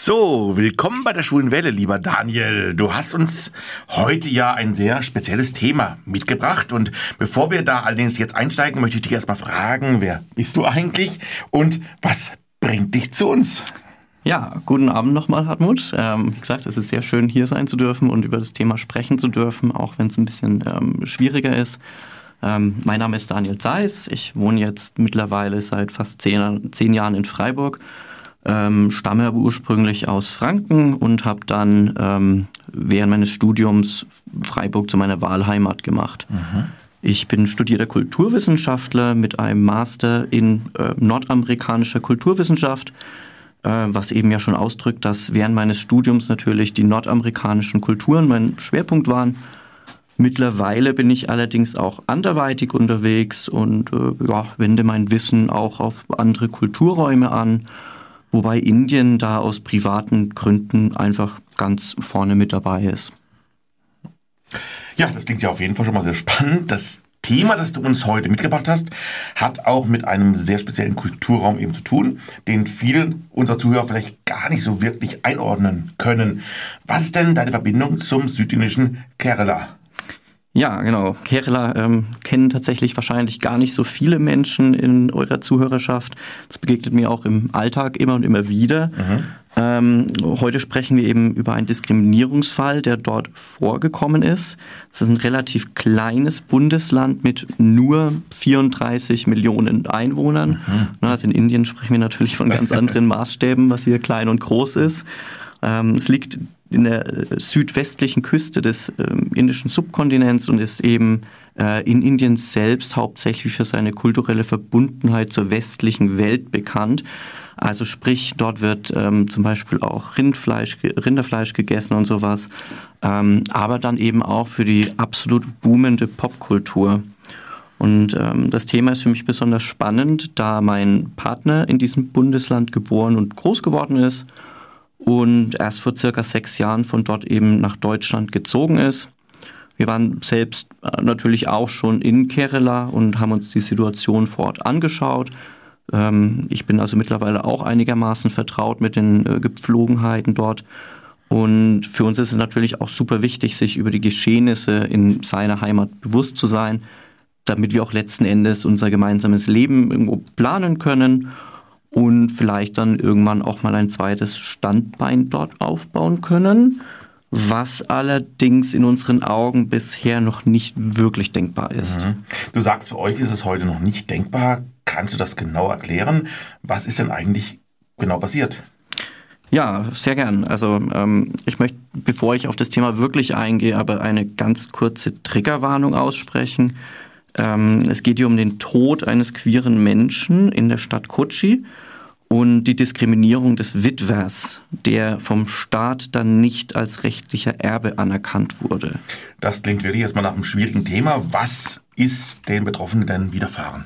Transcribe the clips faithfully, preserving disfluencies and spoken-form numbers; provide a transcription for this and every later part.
So, willkommen bei der Schwulen Welle, lieber Daniel. Du hast uns heute ja ein sehr spezielles Thema mitgebracht. Und bevor wir da allerdings jetzt einsteigen, möchte ich dich erstmal fragen, wer bist du eigentlich und was bringt dich zu uns? Ja, guten Abend nochmal, Hartmut. Ähm, wie gesagt, es ist sehr schön, hier sein zu dürfen und über das Thema sprechen zu dürfen, auch wenn es ein bisschen ähm, schwieriger ist. Ähm, mein Name ist Daniel Zeiss. Ich wohne jetzt mittlerweile seit fast zehn, zehn Jahren in Freiburg. Ähm, stamme aber ursprünglich aus Franken und habe dann ähm, während meines Studiums Freiburg zu meiner Wahlheimat gemacht. Mhm. Ich bin studierter Kulturwissenschaftler mit einem Master in äh, nordamerikanischer Kulturwissenschaft, äh, was eben ja schon ausdrückt, dass während meines Studiums natürlich die nordamerikanischen Kulturen mein Schwerpunkt waren. Mittlerweile bin ich allerdings auch anderweitig unterwegs und äh, ja, wende mein Wissen auch auf andere Kulturräume an. Wobei Indien da aus privaten Gründen einfach ganz vorne mit dabei ist. Ja, das klingt ja auf jeden Fall schon mal sehr spannend. Das Thema, das du uns heute mitgebracht hast, hat auch mit einem sehr speziellen Kulturraum eben zu tun, den viele unserer Zuhörer vielleicht gar nicht so wirklich einordnen können. Was ist denn deine Verbindung zum südindischen Kerala? Ja, genau. Kerala ähm, kennen tatsächlich wahrscheinlich gar nicht so viele Menschen in eurer Zuhörerschaft. Das begegnet mir auch im Alltag immer und immer wieder. Mhm. Ähm, heute sprechen wir eben über einen Diskriminierungsfall, der dort vorgekommen ist. Es ist ein relativ kleines Bundesland mit nur vierunddreißig Millionen Einwohnern. Mhm. Also in Indien sprechen wir natürlich von ganz anderen Maßstäben, was hier klein und groß ist. Ähm, es liegt in der südwestlichen Küste des äh, indischen Subkontinents und ist eben äh, in Indien selbst hauptsächlich für seine kulturelle Verbundenheit zur westlichen Welt bekannt. Also sprich, dort wird ähm, zum Beispiel auch Rindfleisch, Rinderfleisch gegessen und sowas, ähm, aber dann eben auch für die absolut boomende Popkultur. Und ähm, das Thema ist für mich besonders spannend, da mein Partner in diesem Bundesland geboren und groß geworden ist und erst vor circa sechs Jahren von dort eben nach Deutschland gezogen ist. Wir waren selbst natürlich auch schon in Kerala und haben uns die Situation vor Ort angeschaut. Ich bin also mittlerweile auch einigermaßen vertraut mit den Gepflogenheiten dort. Und für uns ist es natürlich auch super wichtig, sich über die Geschehnisse in seiner Heimat bewusst zu sein, damit wir auch letzten Endes unser gemeinsames Leben irgendwo planen können und vielleicht dann irgendwann auch mal ein zweites Standbein dort aufbauen können, was allerdings in unseren Augen bisher noch nicht wirklich denkbar ist. Mhm. Du sagst, für euch ist es heute noch nicht denkbar. Kannst du das genau erklären? Was ist denn eigentlich genau passiert? Ja, sehr gern. Also ähm, ich möchte, bevor ich auf das Thema wirklich eingehe, aber eine ganz kurze Triggerwarnung aussprechen. Ähm, es geht hier um den Tod eines queeren Menschen in der Stadt Kochi und die Diskriminierung des Witwers, der vom Staat dann nicht als rechtlicher Erbe anerkannt wurde. Das klingt wirklich erstmal nach einem schwierigen Thema. Was ist den Betroffenen denn widerfahren?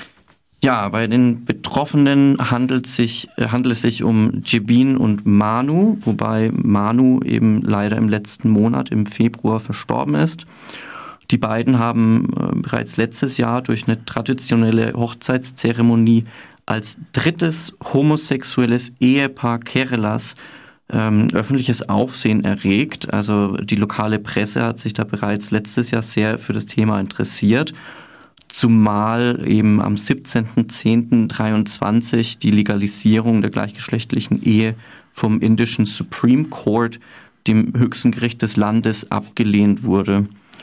Ja, bei den Betroffenen handelt, sich, handelt es sich um Jebin und Manu, wobei Manu eben leider im letzten Monat, im Februar, verstorben ist. Die beiden haben äh, bereits letztes Jahr durch eine traditionelle Hochzeitszeremonie als drittes homosexuelles Ehepaar Keralas ähm, öffentliches Aufsehen erregt. Also die lokale Presse hat sich da bereits letztes Jahr sehr für das Thema interessiert, zumal eben am siebzehnten zehnten dreiundzwanzig die Legalisierung der gleichgeschlechtlichen Ehe vom indischen Supreme Court, dem höchsten Gericht des Landes, abgelehnt wurde.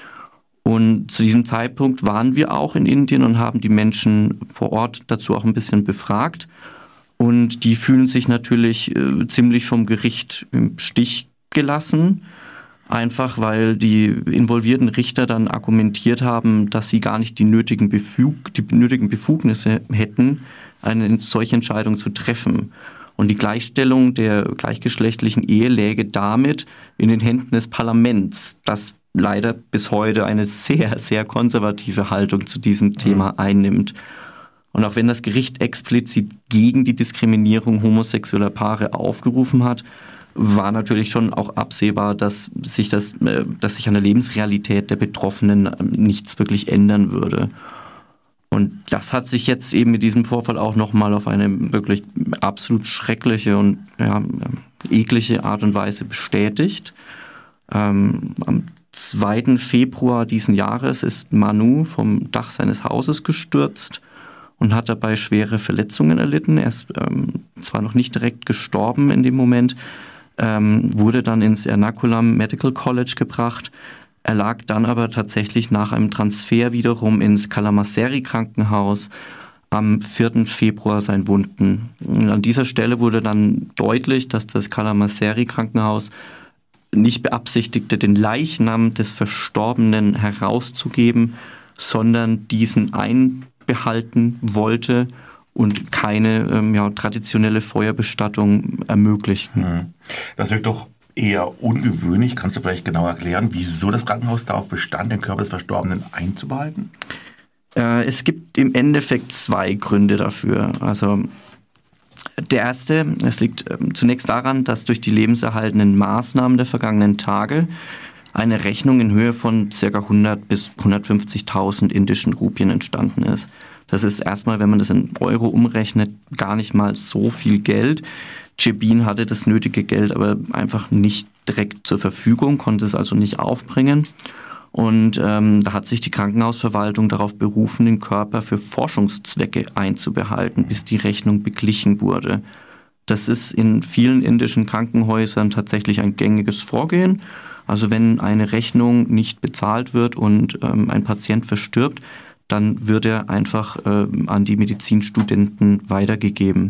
Und zu diesem Zeitpunkt waren wir auch in Indien und haben die Menschen vor Ort dazu auch ein bisschen befragt. Und die fühlen sich natürlich äh, ziemlich vom Gericht im Stich gelassen, einfach weil die involvierten Richter dann argumentiert haben, dass sie gar nicht die nötigen, Befug- die nötigen Befugnisse hätten, eine solche Entscheidung zu treffen. Und die Gleichstellung der gleichgeschlechtlichen Ehe läge damit in den Händen des Parlaments, das leider bis heute eine sehr, sehr konservative Haltung zu diesem Thema mhm. einnimmt. Und auch wenn das Gericht explizit gegen die Diskriminierung homosexueller Paare aufgerufen hat, war natürlich schon auch absehbar, dass sich, das, dass sich an der Lebensrealität der Betroffenen nichts wirklich ändern würde. Und das hat sich jetzt eben mit diesem Vorfall auch nochmal auf eine wirklich absolut schreckliche und ja, jegliche Art und Weise bestätigt. Ähm, am zweiten Februar diesen Jahres ist Manu vom Dach seines Hauses gestürzt und hat dabei schwere Verletzungen erlitten. Er ist ähm, zwar noch nicht direkt gestorben in dem Moment, ähm, wurde dann ins Ernakulam Medical College gebracht. Er lag dann aber tatsächlich nach einem Transfer wiederum ins Kalamassery-Krankenhaus am vierten Februar seinen Wunden. Und an dieser Stelle wurde dann deutlich, dass das Kalamassery-Krankenhaus nicht beabsichtigte, den Leichnam des Verstorbenen herauszugeben, sondern diesen einbehalten wollte und keine ähm, ja, traditionelle Feuerbestattung ermöglichen. Das wirkt doch eher ungewöhnlich. Kannst du vielleicht genau erklären, wieso das Krankenhaus darauf bestand, den Körper des Verstorbenen einzubehalten? Äh, es gibt im Endeffekt zwei Gründe dafür. Also der erste, es liegt äh, zunächst daran, dass durch die lebenserhaltenden Maßnahmen der vergangenen Tage eine Rechnung in Höhe von ca. hundert bis hundertfünfzigtausend indischen Rupien entstanden ist. Das ist erstmal, wenn man das in Euro umrechnet, gar nicht mal so viel Geld. Jebin hatte das nötige Geld aber einfach nicht direkt zur Verfügung, konnte es also nicht aufbringen. Und ähm, da hat sich die Krankenhausverwaltung darauf berufen, den Körper für Forschungszwecke einzubehalten, bis die Rechnung beglichen wurde. Das ist in vielen indischen Krankenhäusern tatsächlich ein gängiges Vorgehen. Also wenn eine Rechnung nicht bezahlt wird und ähm, ein Patient verstirbt, dann wird er einfach äh, an die Medizinstudenten weitergegeben.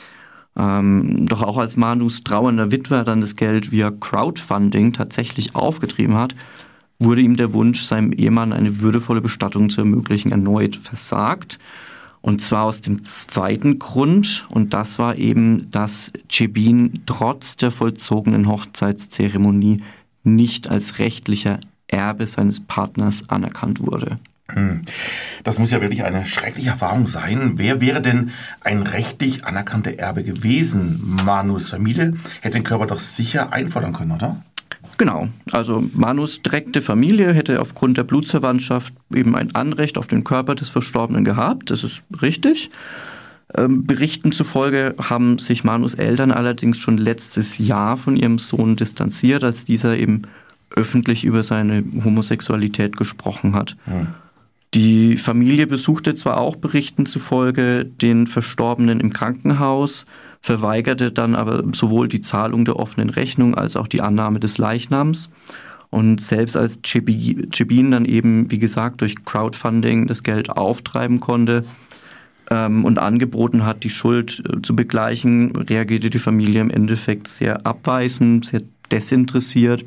Ähm, doch auch als Manus trauernder Witwer dann das Geld via Crowdfunding tatsächlich aufgetrieben hat, wurde ihm der Wunsch, seinem Ehemann eine würdevolle Bestattung zu ermöglichen, erneut versagt. Und zwar aus dem zweiten Grund, und das war eben, dass Jebin trotz der vollzogenen Hochzeitszeremonie nicht als rechtlicher Erbe seines Partners anerkannt wurde. Das muss ja wirklich eine schreckliche Erfahrung sein. Wer wäre denn ein rechtlich anerkannter Erbe gewesen? Manus Familie hätte den Körper doch sicher einfordern können, oder? Genau, also Manus direkte Familie hätte aufgrund der Blutsverwandtschaft eben ein Anrecht auf den Körper des Verstorbenen gehabt, das ist richtig. Ähm, Berichten zufolge haben sich Manus Eltern allerdings schon letztes Jahr von ihrem Sohn distanziert, als dieser eben öffentlich über seine Homosexualität gesprochen hat. Hm. Die Familie besuchte zwar auch Berichten zufolge den Verstorbenen im Krankenhaus, verweigerte dann aber sowohl die Zahlung der offenen Rechnung als auch die Annahme des Leichnams. Und selbst als Jebin dann eben, wie gesagt, durch Crowdfunding das Geld auftreiben konnte ähm, und angeboten hat, die Schuld äh, zu begleichen, reagierte die Familie im Endeffekt sehr abweisend, sehr desinteressiert.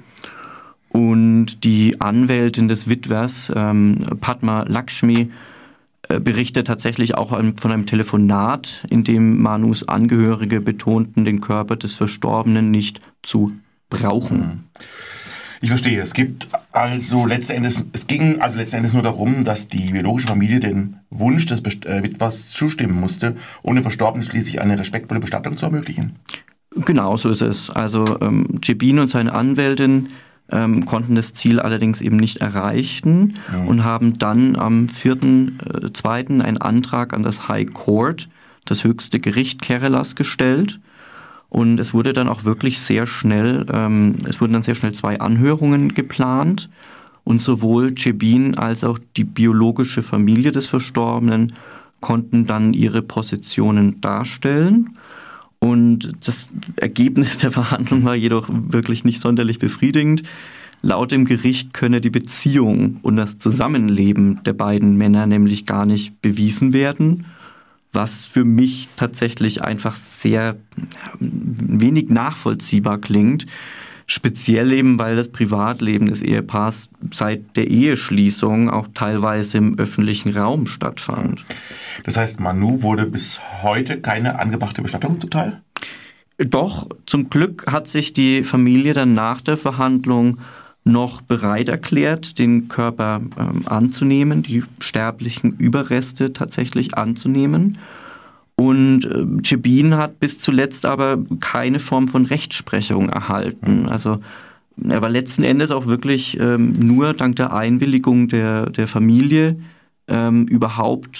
Und die Anwältin des Witwers, ähm, Padma Lakshmi, äh, berichtet tatsächlich auch ein, von einem Telefonat, in dem Manus Angehörige betonten, den Körper des Verstorbenen nicht zu brauchen. Ich verstehe. Es gibt also letzten Endes, es ging also letzten Endes nur darum, dass die biologische Familie den Wunsch des Best- äh, Witwers zustimmen musste, um dem Verstorbenen schließlich eine respektvolle Bestattung zu ermöglichen. Genau, so ist es. Also ähm, Jebin und seine Anwältin Ähm, konnten das Ziel allerdings eben nicht erreichen ja. und haben dann am vierten zweiten einen Antrag an das High Court, das höchste Gericht Kerelas, gestellt. Und es wurde dann auch wirklich sehr schnell, ähm, es wurden dann sehr schnell zwei Anhörungen geplant. Und sowohl Jebin als auch die biologische Familie des Verstorbenen konnten dann ihre Positionen darstellen. Und das Ergebnis der Verhandlung war jedoch wirklich nicht sonderlich befriedigend. Laut dem Gericht könne die Beziehung und das Zusammenleben der beiden Männer nämlich gar nicht bewiesen werden, was für mich tatsächlich einfach sehr wenig nachvollziehbar klingt. Speziell eben, weil das Privatleben des Ehepaars seit der Eheschließung auch teilweise im öffentlichen Raum stattfand. Das heißt, Manu wurde bis heute keine angebrachte Bestattung zuteil? Doch, zum Glück hat sich die Familie dann nach der Verhandlung noch bereit erklärt, den Körper ähm, anzunehmen, die sterblichen Überreste tatsächlich anzunehmen. Und äh, Jebin hat bis zuletzt aber keine Form von Rechtsprechung erhalten. Also er war letzten Endes auch wirklich ähm, nur dank der Einwilligung der, der Familie ähm, überhaupt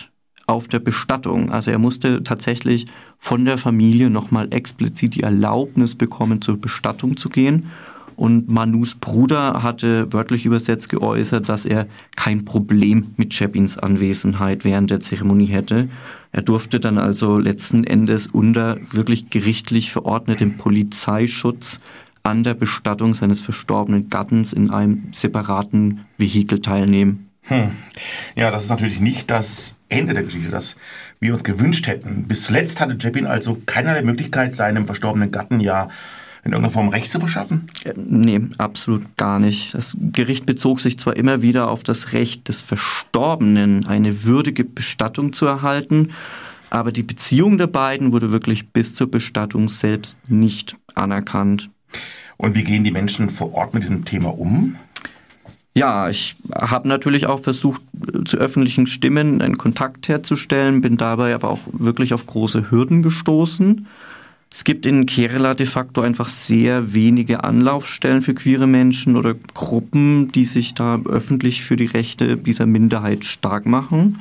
auf der Bestattung. Also er musste tatsächlich von der Familie nochmal explizit die Erlaubnis bekommen, zur Bestattung zu gehen. Und Manus Bruder hatte wörtlich übersetzt geäußert, dass er kein Problem mit Chapins Anwesenheit während der Zeremonie hätte. Er durfte dann also letzten Endes unter wirklich gerichtlich verordnetem Polizeischutz an der Bestattung seines verstorbenen Gattens in einem separaten Vehikel teilnehmen. Hm. Ja, das ist natürlich nicht das Ende der Geschichte, das wir uns gewünscht hätten. Bis zuletzt hatte Chapin also keinerlei Möglichkeit, seinem verstorbenen Gatten ja in irgendeiner Form Recht zu verschaffen? Nee, absolut gar nicht. Das Gericht bezog sich zwar immer wieder auf das Recht des Verstorbenen, eine würdige Bestattung zu erhalten, aber die Beziehung der beiden wurde wirklich bis zur Bestattung selbst nicht anerkannt. Und wie gehen die Menschen vor Ort mit diesem Thema um? Ja, ich habe natürlich auch versucht, zu öffentlichen Stimmen einen Kontakt herzustellen, bin dabei aber auch wirklich auf große Hürden gestoßen. Es gibt in Kerala de facto einfach sehr wenige Anlaufstellen für queere Menschen oder Gruppen, die sich da öffentlich für die Rechte dieser Minderheit stark machen.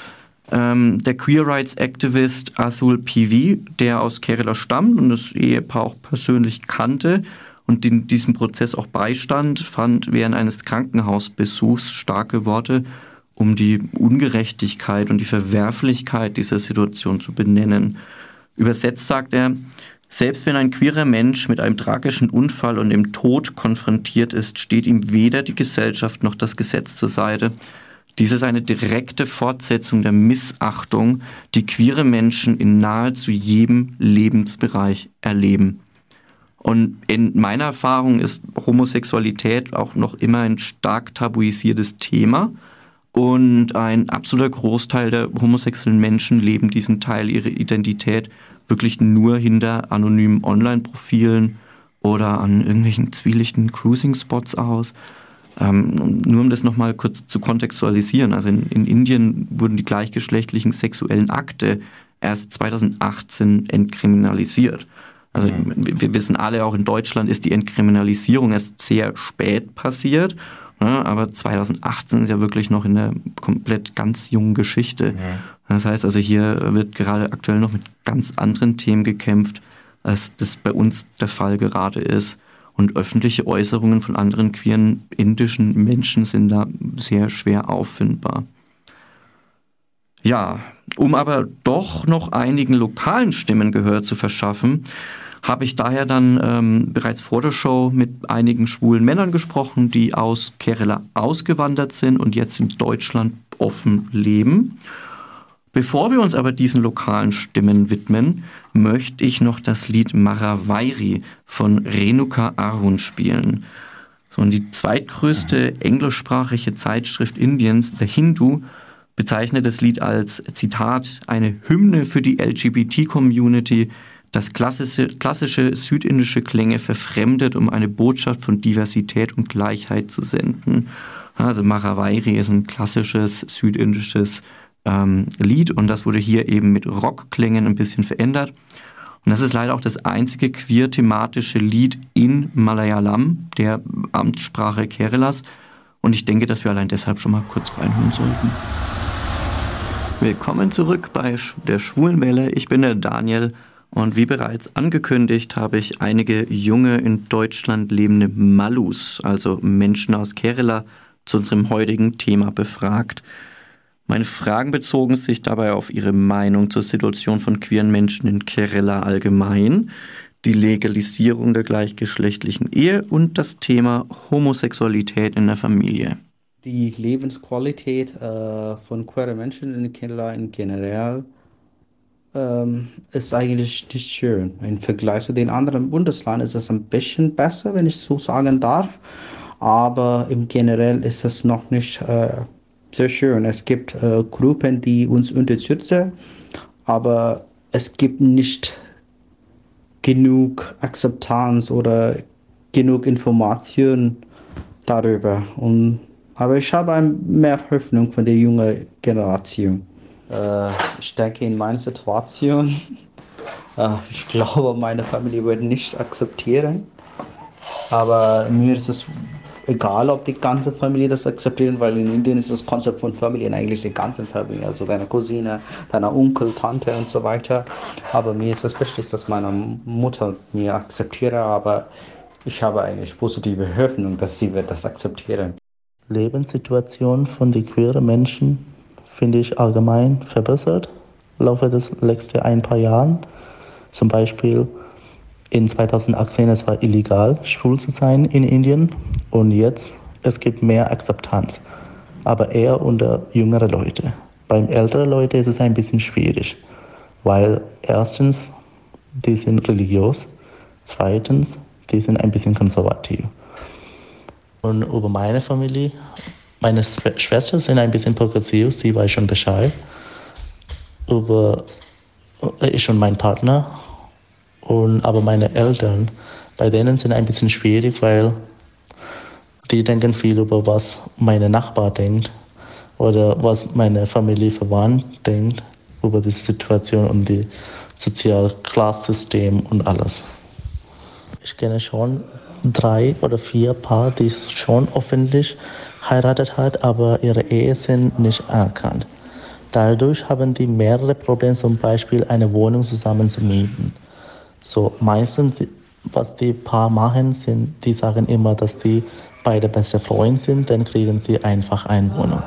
Ähm, der Queer Rights Activist Atul P V, der aus Kerala stammt und das Ehepaar auch persönlich kannte und in diesem Prozess auch beistand, fand während eines Krankenhausbesuchs starke Worte, um die Ungerechtigkeit und die Verwerflichkeit dieser Situation zu benennen. Übersetzt sagt er, selbst wenn ein queerer Mensch mit einem tragischen Unfall und dem Tod konfrontiert ist, steht ihm weder die Gesellschaft noch das Gesetz zur Seite. Dies ist eine direkte Fortsetzung der Missachtung, die queere Menschen in nahezu jedem Lebensbereich erleben. Und in meiner Erfahrung ist Homosexualität auch noch immer ein stark tabuisiertes Thema. Und ein absoluter Großteil der homosexuellen Menschen leben diesen Teil ihrer Identität wirklich nur hinter anonymen Online-Profilen oder an irgendwelchen zwielichten Cruising-Spots aus. Ähm, nur um das nochmal kurz zu kontextualisieren. Also in, in Indien wurden die gleichgeschlechtlichen sexuellen Akte erst zweitausendachtzehn entkriminalisiert. Also mhm. wir wissen alle, auch in Deutschland ist die Entkriminalisierung erst sehr spät passiert. Ja, aber zweitausendachtzehn ist ja wirklich noch in der komplett ganz jungen Geschichte. Ja. Das heißt also, hier wird gerade aktuell noch mit ganz anderen Themen gekämpft, als das bei uns der Fall gerade ist. Und öffentliche Äußerungen von anderen queeren indischen Menschen sind da sehr schwer auffindbar. Ja, um aber doch noch einigen lokalen Stimmen Gehör zu verschaffen, habe ich daher dann ähm, bereits vor der Show mit einigen schwulen Männern gesprochen, die aus Kerala ausgewandert sind und jetzt in Deutschland offen leben. Bevor wir uns aber diesen lokalen Stimmen widmen, möchte ich noch das Lied Maravairi von Renuka Arun spielen. So, und die zweitgrößte englischsprachige Zeitschrift Indiens, The Hindu, bezeichnet das Lied als, Zitat, eine Hymne für die L G B T-Community, das klassische, klassische südindische Klänge verfremdet, um eine Botschaft von Diversität und Gleichheit zu senden. Also Maravairi ist ein klassisches südindisches ähm, Lied und das wurde hier eben mit Rockklängen ein bisschen verändert. Und das ist leider auch das einzige queer-thematische Lied in Malayalam, der Amtssprache Keralas. Und ich denke, dass wir allein deshalb schon mal kurz reinhören sollten. Willkommen zurück bei der Schwulen Welle. Ich bin der Daniel. Und wie bereits angekündigt, habe ich einige junge in Deutschland lebende Malus, also Menschen aus Kerala, zu unserem heutigen Thema befragt. Meine Fragen bezogen sich dabei auf ihre Meinung zur Situation von queeren Menschen in Kerala allgemein, die Legalisierung der gleichgeschlechtlichen Ehe und das Thema Homosexualität in der Familie. Die Lebensqualität äh, von queeren Menschen in Kerala in generell Ähm, ist eigentlich nicht schön. Im Vergleich zu den anderen Bundesländern ist es ein bisschen besser, wenn ich so sagen darf. Aber im Generell ist es noch nicht äh, sehr schön. Es gibt äh, Gruppen, die uns unterstützen, aber es gibt nicht genug Akzeptanz oder genug Information darüber. Und, aber ich habe mehr Hoffnung von der jungen Generation. Uh, ich denke, in meiner Situation, uh, ich glaube, meine Familie wird nicht akzeptieren. Aber mir ist es egal ob die ganze Familie das akzeptieren, weil in Indien ist das Konzept von Familien eigentlich die ganze Familie, also deine Cousine, deine Onkel, Tante und so weiter. Aber mir ist es wichtig, dass meine Mutter mir akzeptiert, aber ich habe eigentlich positive Hoffnung, dass sie wird das akzeptieren. Lebenssituation von den queeren Menschen finde ich allgemein verbessert im Laufe des letzten ein paar Jahren. Zum Beispiel in zweitausendachtzehn es war illegal, schwul zu sein in Indien und jetzt es gibt mehr Akzeptanz, aber eher unter jüngere Leute. Beim älteren Leute ist es ein bisschen schwierig, weil erstens, die sind religiös, zweitens, die sind ein bisschen konservativ. Und über meine Familie, meine Schwestern sind ein bisschen progressiv, sie weiß schon Bescheid. Über ich und mein Partner. Und, aber meine Eltern, bei denen sind ein bisschen schwierig, weil die denken viel über was meine Nachbar denkt oder was meine Familie verwandt denkt über die Situation und die Sozialklassystem und alles. Ich kenne schon drei oder vier Paar, die schon öffentlich heiratet hat, aber ihre Ehe sind nicht anerkannt. Dadurch haben die mehrere Probleme, zum Beispiel eine Wohnung zusammen zu mieten. So meistens, was die Paar machen, sind, die sagen immer, dass die beide beste Freunde sind, dann kriegen sie einfach eine Wohnung.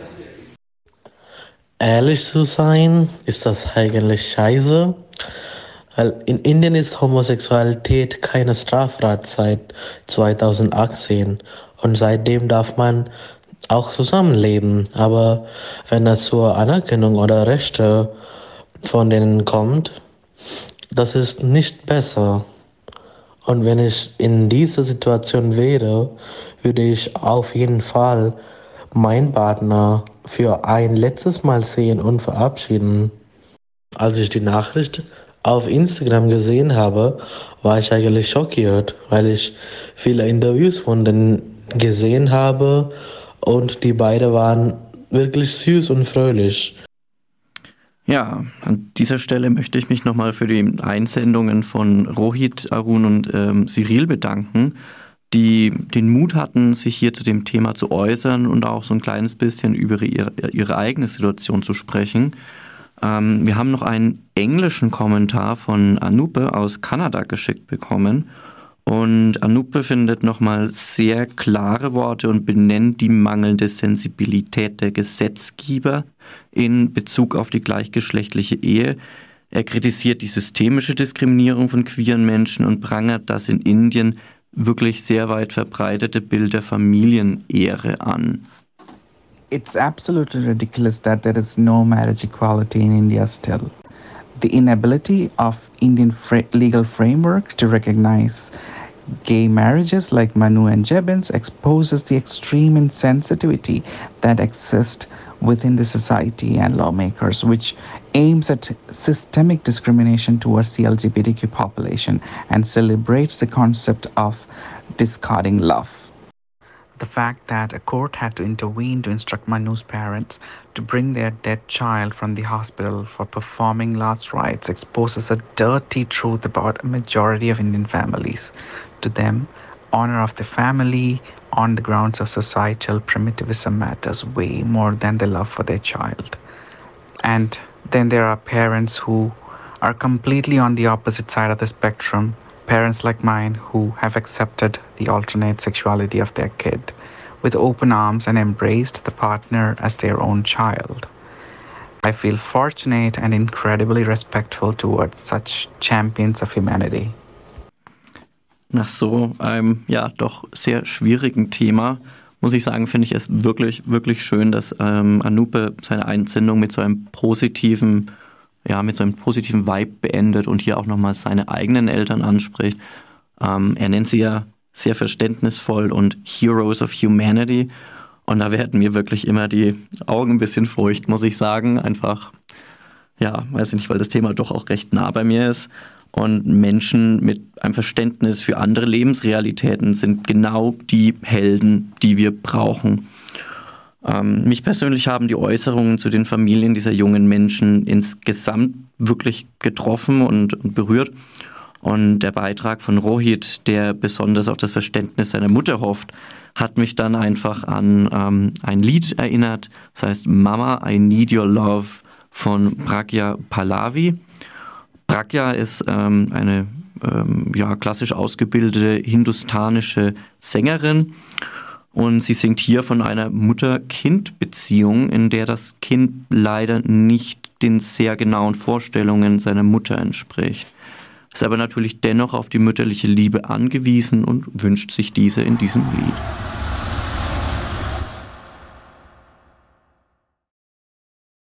Ehrlich zu sein, ist das eigentlich scheiße. Weil in Indien ist Homosexualität keine Straftat seit zweitausendachtzehn und seitdem darf man auch zusammenleben. Aber wenn es zur Anerkennung oder Rechte von denen kommt, das ist nicht besser. Und wenn ich in dieser Situation wäre, würde ich auf jeden Fall meinen Partner für ein letztes Mal sehen und verabschieden. Als ich die Nachricht auf Instagram gesehen habe, war ich eigentlich schockiert, weil ich viele Interviews von denen gesehen habe und die beiden waren wirklich süß und fröhlich. Ja, an dieser Stelle möchte ich mich nochmal für die Einsendungen von Rohit, Arun und ähm, Cyril bedanken, die den Mut hatten, sich hier zu dem Thema zu äußern und auch so ein kleines bisschen über ihre, ihre eigene Situation zu sprechen. Ähm, wir haben noch einen englischen Kommentar von Anupe aus Kanada geschickt bekommen. Und Anupe findet nochmal sehr klare Worte und benennt die mangelnde Sensibilität der Gesetzgeber in Bezug auf die gleichgeschlechtliche Ehe. Er kritisiert die systemische Diskriminierung von queeren Menschen und prangert das in Indien wirklich sehr weit verbreitete Bild der Familienehre an. It's absolutely ridiculous that there is no marriage equality in India still. The inability of Indian fra- legal framework to recognize gay marriages like Manu and Jebins exposes the extreme insensitivity that exists within the society and lawmakers, which aims at systemic discrimination towards the L G B T Q population and celebrates the concept of discarding love. The fact that a court had to intervene to instruct Manu's parents to bring their dead child from the hospital for performing last rites exposes a dirty truth about a majority of Indian families. To them, honor of the family on the grounds of societal primitivism matters way more than their love for their child. And then there are parents who are completely on the opposite side of the spectrum. Parents like mine who have accepted the alternate sexuality of their kid with open arms and embraced the partner as their own child. I feel fortunate and incredibly respectful towards such champions of humanity. Nach so einem, ja, doch sehr schwierigen Thema, muss ich sagen, finde ich es wirklich, wirklich schön, dass ähm, Anupe seine Einsendung mit so einem positiven ja, mit so einem positiven Vibe beendet und hier auch nochmal seine eigenen Eltern anspricht. Ähm, er nennt sie ja sehr verständnisvoll und Heroes of Humanity. Und da werden mir wirklich immer die Augen ein bisschen feucht, muss ich sagen. Einfach, ja, weiß ich nicht, weil das Thema doch auch recht nah bei mir ist. Und Menschen mit einem Verständnis für andere Lebensrealitäten sind genau die Helden, die wir brauchen. Ähm, mich persönlich haben die Äußerungen zu den Familien dieser jungen Menschen insgesamt wirklich getroffen und, und berührt. Und der Beitrag von Rohit, der besonders auf das Verständnis seiner Mutter hofft, hat mich dann einfach an ähm, ein Lied erinnert. Das heißt Mama, I Need Your Love von Pragya Pallavi. Pragya ist ähm, eine ähm, ja, klassisch ausgebildete hindustanische Sängerin. Und sie singt hier von einer Mutter-Kind-Beziehung, in der das Kind leider nicht den sehr genauen Vorstellungen seiner Mutter entspricht. Ist aber natürlich dennoch auf die mütterliche Liebe angewiesen und wünscht sich diese in diesem Lied.